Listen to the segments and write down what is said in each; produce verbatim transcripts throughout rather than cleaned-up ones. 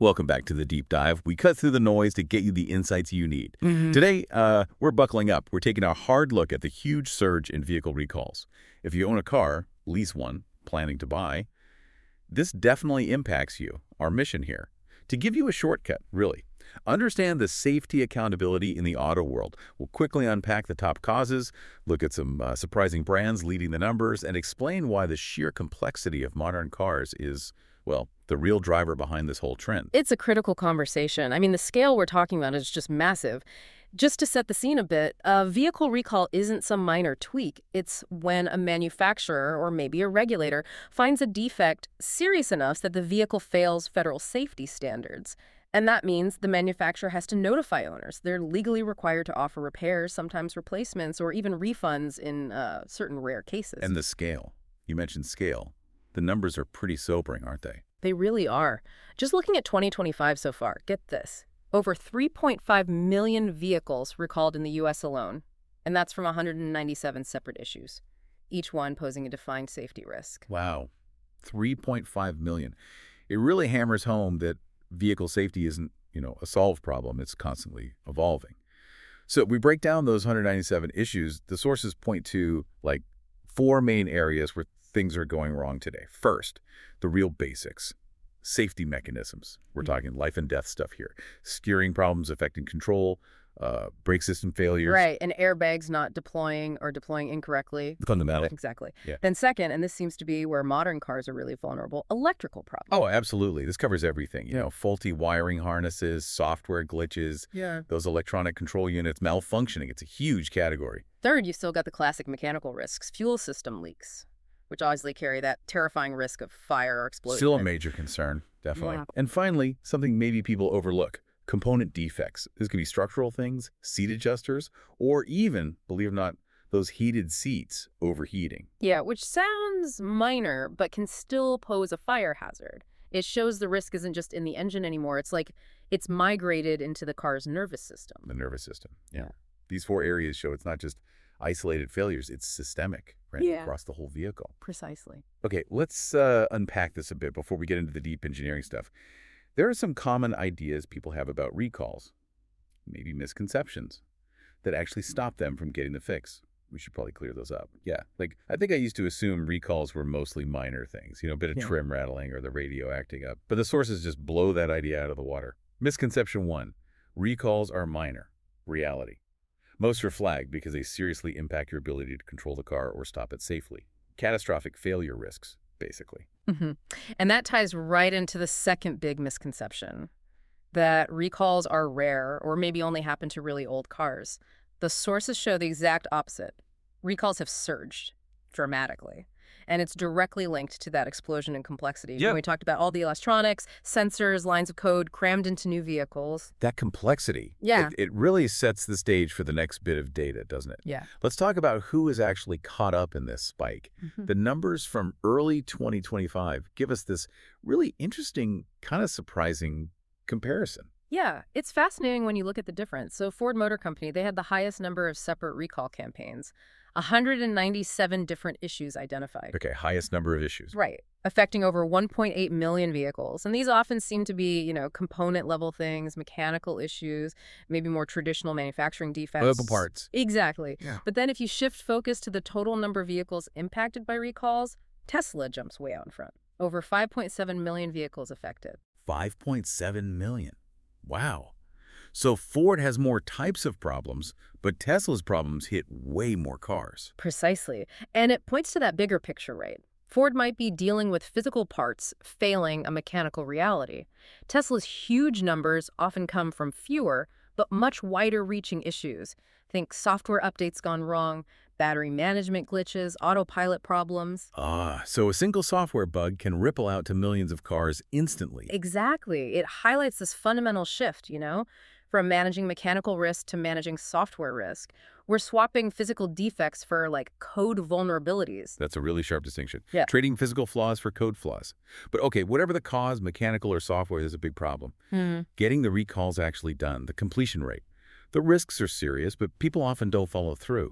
Welcome back to the Deep Dive. We cut through the noise to get you the insights you need. Mm-hmm. Today, uh, we're buckling up. We're taking a hard look at the huge surge in vehicle recalls. If you own a car, lease one, planning to buy, this definitely impacts you, our mission here. To give you a shortcut, really. Understand the safety accountability in the auto world. We'll quickly unpack the top causes, look at some uh, surprising brands leading the numbers, and explain why the sheer complexity of modern cars is, well, the real driver behind this whole trend. It's a critical conversation. I mean, the scale we're talking about is just massive. Just to set the scene a bit, a vehicle recall isn't some minor tweak. It's when a manufacturer, or maybe a regulator, finds a defect serious enough that the vehicle fails federal safety standards. And that means the manufacturer has to notify owners. They're legally required to offer repairs, sometimes replacements, or even refunds in uh, certain rare cases. And the scale. You mentioned scale. The numbers are pretty sobering, aren't they? They really are. Just looking at twenty twenty-five so far, get this. Over three point five million vehicles recalled in the U S alone. And that's from one hundred ninety-seven separate issues, each one posing a defined safety risk. Wow. three point five million. It really hammers home that vehicle safety isn't, you know, a solved problem. It's constantly evolving. So we break down those one hundred ninety-seven issues. The sources point to, like, four main areas where things are going wrong today. First, the real basics. Safety mechanisms. We're talking life and death stuff here. Steering problems affecting control, uh, brake system failures. Right, and airbags not deploying or deploying incorrectly. Fundamental. Exactly. Yeah. Then second, and this seems to be where modern cars are really vulnerable, electrical problems. Oh, absolutely. This covers everything. You know, faulty wiring harnesses, software glitches, Yeah. those electronic control units malfunctioning. It's a huge category. Third, you still got the classic mechanical risks, fuel system leaks, which obviously carry that terrifying risk of fire or explosion. Still a major concern, definitely. Yeah. And finally, something maybe people overlook. Component defects. This could be structural things, seat adjusters, or even, believe it or not, those heated seats overheating. Yeah, which sounds minor, but can still pose a fire hazard. It shows the risk isn't just in the engine anymore. It's like it's migrated into the car's nervous system. The nervous system, yeah. Yeah. These four areas show it's not just isolated failures, it's systemic, right, Yeah. across the whole vehicle. Precisely. Okay, let's uh, unpack this a bit before we get into the deep engineering stuff. There are some common ideas people have about recalls, maybe misconceptions, that actually stop them from getting the fix. We should probably clear those up. Yeah, like I think I used to assume recalls were mostly minor things, you know, a bit of Yeah. trim rattling or the radio acting up. But the sources just blow that idea out of the water. Misconception one, recalls are minor. Reality. Most are flagged because they seriously impact your ability to control the car or stop it safely. Catastrophic failure risks, basically. Mm-hmm. And that ties right into the second big misconception, that recalls are rare or maybe only happen to really old cars. The sources show the exact opposite. Recalls have surged dramatically, and it's directly linked to that explosion in complexity. Yeah. When we talked about all the electronics, sensors, lines of code crammed into new vehicles. That complexity, Yeah. it, it really sets the stage for the next bit of data, doesn't it? Yeah. Let's talk about who is actually caught up in this spike. Mm-hmm. The numbers from early twenty twenty-five give us this really interesting, kind of surprising comparison. Yeah, it's fascinating when you look at the difference. So Ford Motor Company, they had the highest number of separate recall campaigns, one hundred ninety-seven different issues identified. Okay, highest number of issues. Right, affecting over one point eight million vehicles. And these often seem to be, you know, component level things, mechanical issues, maybe more traditional manufacturing defects. Open parts. Exactly. Yeah. But then if you shift focus to the total number of vehicles impacted by recalls, Tesla jumps way out in front. Over five point seven million vehicles affected. five point seven million. Wow. So Ford has more types of problems, but Tesla's problems hit way more cars. Precisely. And it points to that bigger picture, right? Ford might be dealing with physical parts failing a mechanical reality. Tesla's huge numbers often come from fewer, but much wider-reaching issues. Think software updates gone wrong, battery management glitches, autopilot problems. Ah, so a single software bug can ripple out to millions of cars instantly. Exactly. It highlights this fundamental shift, you know, from managing mechanical risk to managing software risk. We're swapping physical defects for, like, code vulnerabilities. That's a really sharp distinction. Yeah. Trading physical flaws for code flaws. But okay, whatever the cause, mechanical or software, is a big problem. Hmm. Getting the recalls actually done, the completion rate. The risks are serious, but people often don't follow through.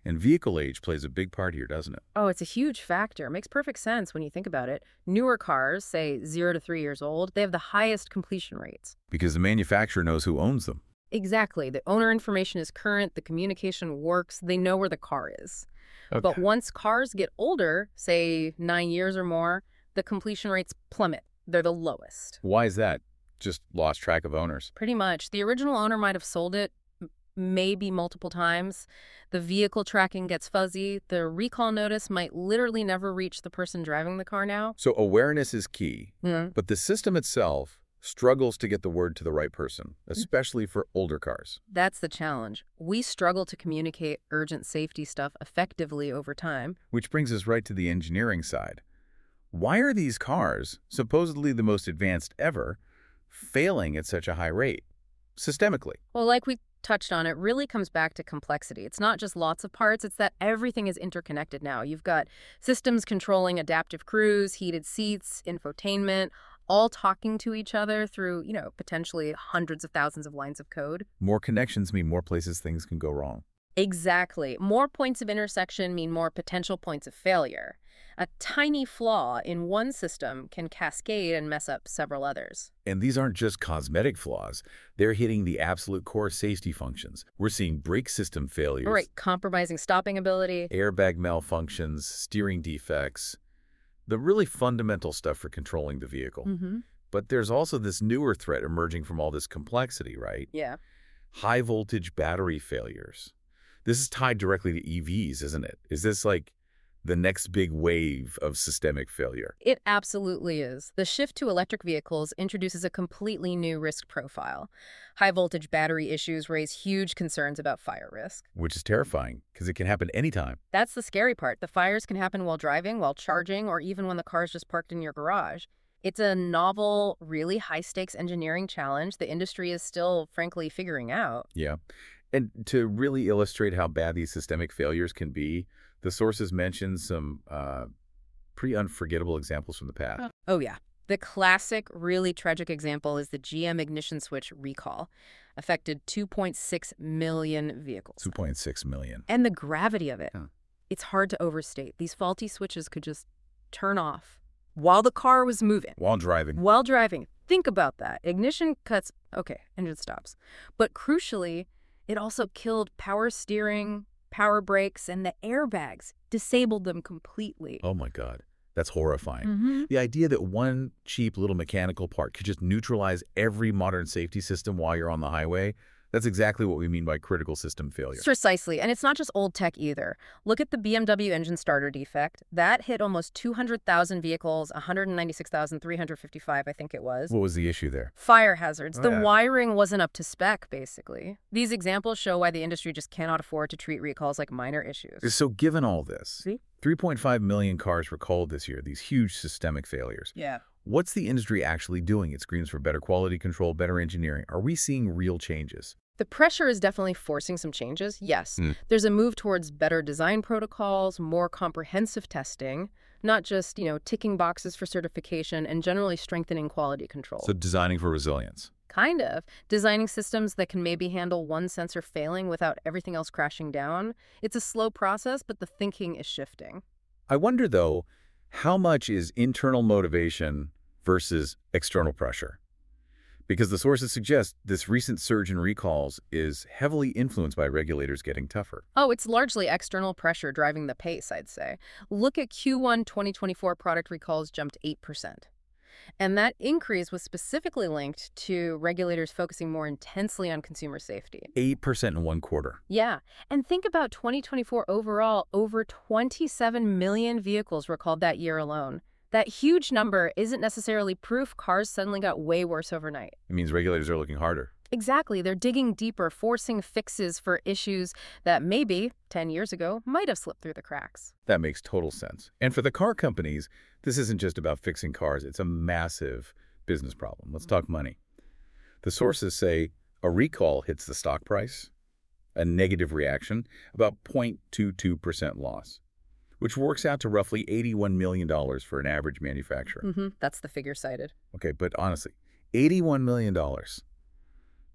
And vehicle age plays a big part here, doesn't it? Oh, it's a huge factor. It makes perfect sense when you think about it. Newer cars, say zero to three years old, they have the highest completion rates. Because the manufacturer knows who owns them. Exactly. The owner information is current, the communication works, they know where the car is. Okay. But once cars get older, say nine years or more, the completion rates plummet. They're the lowest. Why is that? Just lost track of owners. Pretty much. The original owner might have sold it m- maybe multiple times. The vehicle tracking gets fuzzy. The recall notice might literally never reach the person driving the car now. So awareness is key, Mm. but the system itself struggles to get the word to the right person, especially for older cars. That's the challenge. We struggle to communicate urgent safety stuff effectively over time. Which brings us right to the engineering side. Why are these cars, supposedly the most advanced ever, failing at such a high rate, systemically? Well, like we touched on, it really comes back to complexity. It's not just lots of parts, it's that everything is interconnected now. You've got systems controlling adaptive cruise, heated seats, infotainment, all talking to each other through, you know, potentially hundreds of thousands of lines of code. More connections mean more places things can go wrong. Exactly. More points of intersection mean more potential points of failure. A tiny flaw in one system can cascade and mess up several others. And these aren't just cosmetic flaws. They're hitting the absolute core safety functions. We're seeing brake system failures, Right, compromising stopping ability. airbag malfunctions, steering defects, the really fundamental stuff for controlling the vehicle. Mm-hmm. But there's also this newer threat emerging from all this complexity, right? Yeah. High voltage battery failures. This is tied directly to E Vs, isn't it? Is this like the next big wave of systemic failure? It absolutely is. The shift to electric vehicles introduces a completely new risk profile. High voltage battery issues raise huge concerns about fire risk. Which is terrifying because it can happen anytime. That's the scary part. The fires can happen while driving, while charging, or even when the car's just parked in your garage. It's a novel, really high-stakes engineering challenge the industry is still, frankly, figuring out. Yeah. And to really illustrate how bad these systemic failures can be, the sources mention some uh, pretty unforgettable examples from the past. Oh, yeah. The classic, really tragic example is the G M ignition switch recall. Affected two point six million vehicles. two point six million. And the gravity of it. Huh. It's hard to overstate. These faulty switches could just turn off while the car was moving. While driving. While driving. Think about that. Ignition cuts, okay, engine stops. But crucially, it also killed power steering, power brakes, and the airbags. Disabled them completely. Oh my God. That's horrifying. Mm-hmm. The idea that one cheap little mechanical part could just neutralize every modern safety system while you're on the highway, that's exactly what we mean by critical system failure. Precisely. And it's not just old tech either. Look at the B M W engine starter defect. That hit almost two hundred thousand vehicles, one hundred ninety-six thousand three hundred fifty-five, I think it was. What was the issue there? Fire hazards. Oh, the yeah. wiring wasn't up to spec, basically. These examples show why the industry just cannot afford to treat recalls like minor issues. So given all this, See? three point five million cars recalled this year, these huge systemic failures. Yeah. What's the industry actually doing? It screams for better quality control, better engineering. Are we seeing real changes? The pressure is definitely forcing some changes, yes. Mm. There's a move towards better design protocols, more comprehensive testing, not just, you know, ticking boxes for certification, and generally strengthening quality control. So designing for resilience. Kind of. Designing systems that can maybe handle one sensor failing without everything else crashing down. It's a slow process, but the thinking is shifting. I wonder, though, how much is internal motivation versus external pressure? Because the sources suggest this recent surge in recalls is heavily influenced by regulators getting tougher. Oh, it's largely external pressure driving the pace, I'd say. Look at Q one twenty twenty-four product recalls jumped eight percent. And that increase was specifically linked to regulators focusing more intensely on consumer safety. eight percent in one quarter. Yeah. And think about twenty twenty-four overall, over twenty-seven million vehicles recalled that year alone. That huge number isn't necessarily proof cars suddenly got way worse overnight. It means regulators are looking harder. Exactly. They're digging deeper, forcing fixes for issues that maybe ten years ago might have slipped through the cracks. That makes total sense. And for the car companies, this isn't just about fixing cars. It's a massive business problem. Let's talk money. The sources say a recall hits the stock price, a negative reaction, about zero point two two percent loss, which works out to roughly eighty-one million dollars for an average manufacturer. Mm-hmm. That's the figure cited. Okay, but honestly, eighty-one million dollars.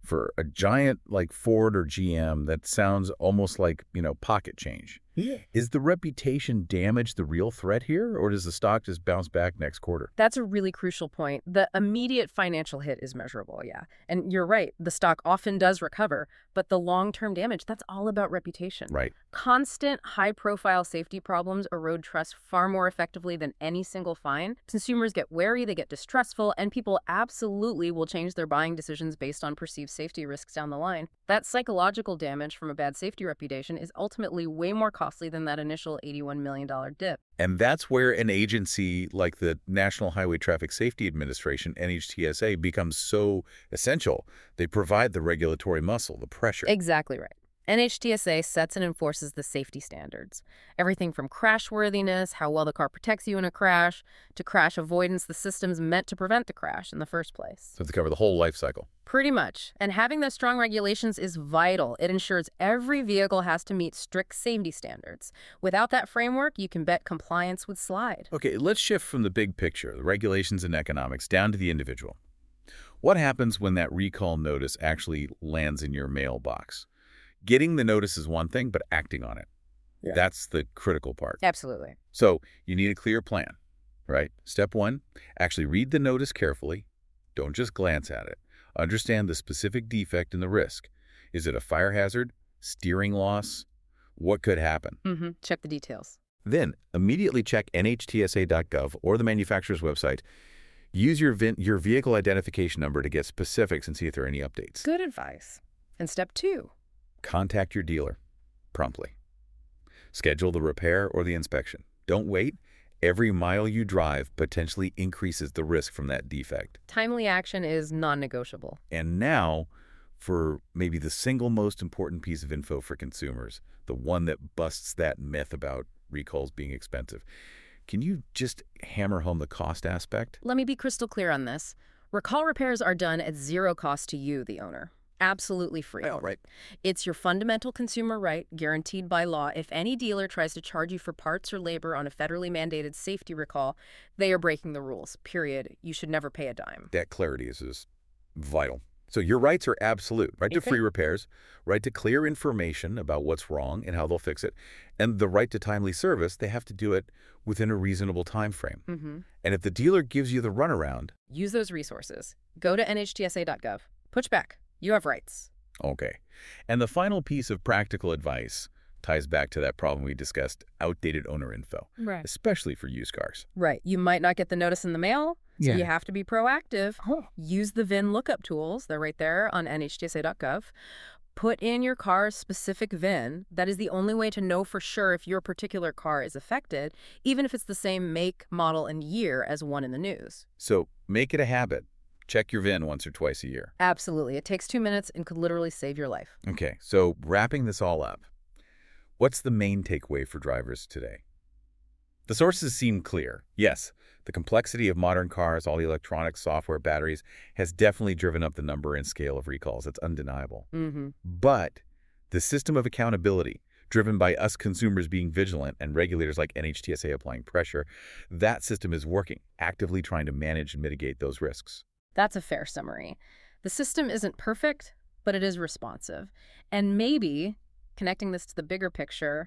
For a giant like Ford or G M, that sounds almost like, you know, pocket change. Yeah. Is the reputation damage the real threat here, or does the stock just bounce back next quarter? That's a really crucial point. The immediate financial hit is measurable, yeah. And you're right, the stock often does recover, but the long-term damage, that's all about reputation. Right. Constant, high-profile safety problems erode trust far more effectively than any single fine. Consumers get wary, they get distrustful, and people absolutely will change their buying decisions based on perceived safety risks down the line. That psychological damage from a bad safety reputation is ultimately way more costly than that initial eighty-one million dollar dip. And that's where an agency like the National Highway Traffic Safety Administration, N H T S A, becomes so essential. They provide the regulatory muscle, the pressure. Exactly right. N H T S A sets and enforces the safety standards. Everything from crashworthiness, how well the car protects you in a crash, to crash avoidance, the system's meant to prevent the crash in the first place. So they cover the whole life cycle. Pretty much. And having those strong regulations is vital. It ensures every vehicle has to meet strict safety standards. Without that framework, you can bet compliance would slide. Okay, let's shift from the big picture, the regulations and economics, down to the individual. What happens when that recall notice actually lands in your mailbox? Getting the notice is one thing, but acting on it, Yeah. that's the critical part. Absolutely. So you need a clear plan, right? Step one, actually read the notice carefully. Don't just glance at it. Understand the specific defect and the risk. Is it a fire hazard? Steering loss? What could happen? Mm-hmm. Check the details. Then immediately check N H T S A dot gov or the manufacturer's website. Use your, vin your vehicle identification number to get specifics and see if there are any updates. Good advice. And step two. Contact your dealer promptly. Schedule the repair or the inspection. Don't wait. Every mile you drive potentially increases the risk from that defect. Timely action is non-negotiable. And now, for maybe the single most important piece of info for consumers, the one that busts that myth about recalls being expensive. Can you just hammer home the cost aspect? Let me be crystal clear on this. Recall repairs are done at zero cost to you, the owner. Absolutely free. Oh, right. It's your fundamental consumer right, guaranteed by law. If any dealer tries to charge you for parts or labor on a federally mandated safety recall, they are breaking the rules, period. You should never pay a dime. That clarity is, is vital. So your rights are absolute. Right to Okay. free repairs, right to clear information about what's wrong and how they'll fix it, and the right to timely service. They have to do it within a reasonable time frame. Mm-hmm. And if the dealer gives you the runaround, Use those resources. Go to N H T S A dot gov. Push back. You have rights. okay. And the final piece of practical advice ties back to that problem we discussed, outdated owner info, Right. especially for used cars. Right. You might not get the notice in the mail, so Yeah. you have to be proactive. Oh. Use the V I N lookup tools. They're right there on N H T S A dot gov. Put in your car's specific V I N. That is the only way to know for sure if your particular car is affected, even if it's the same make, model, and year as one in the news. So make it a habit. Check your V I N once or twice a year. Absolutely. It takes two minutes and could literally save your life. Okay, so wrapping this all up, what's the main takeaway for drivers today? The sources seem clear. Yes, the complexity of modern cars, all the electronics, software, batteries, has definitely driven up the number and scale of recalls. It's undeniable. Mm-hmm. But the system of accountability, driven by us consumers being vigilant and regulators like N H T S A applying pressure, that system is working, actively trying to manage and mitigate those risks. That's a fair summary. The system isn't perfect, but it is responsive. And maybe, connecting this to the bigger picture,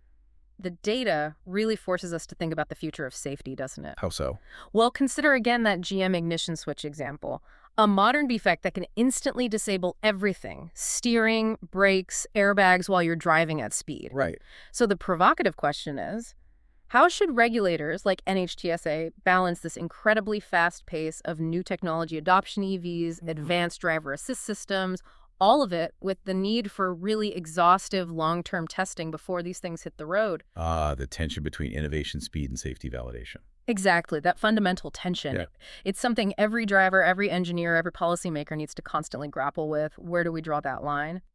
the data really forces us to think about the future of safety, doesn't it? How so? Well, consider again that G M ignition switch example. A modern defect that can instantly disable everything: steering, brakes, airbags while you're driving at speed. Right. So the provocative question is, how should regulators like N H T S A balance this incredibly fast pace of new technology adoption, E Vs, Mhm. advanced driver assist systems, all of it with the need for really exhaustive long-term testing before these things hit the road? Ah, the tension between innovation, speed, and safety validation. Exactly, that fundamental tension. Yeah. It's something every driver, every engineer, every policymaker needs to constantly grapple with. Where do we draw that line?